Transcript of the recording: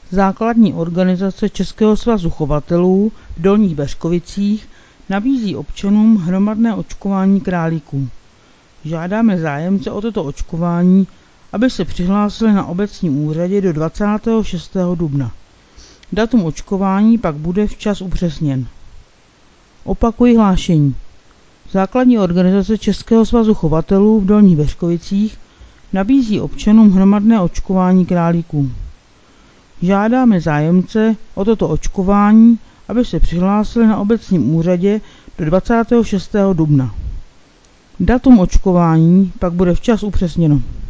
Základní organizace Českého svazu chovatelů v Dolních Beřkovicích nabízí občanům hromadné očkování králíků. Žádáme zájemce o toto očkování, aby se přihlásili na obecním úřadě do 26. dubna. Datum očkování pak bude včas upřesněn. Opakuji hlášení. Základní organizace Českého svazu chovatelů v Dolních Beřkovicích nabízí občanům hromadné očkování králíků. Žádáme zájemce o toto očkování, aby se přihlásili na obecním úřadě do 26. dubna. Datum očkování pak bude včas upřesněno.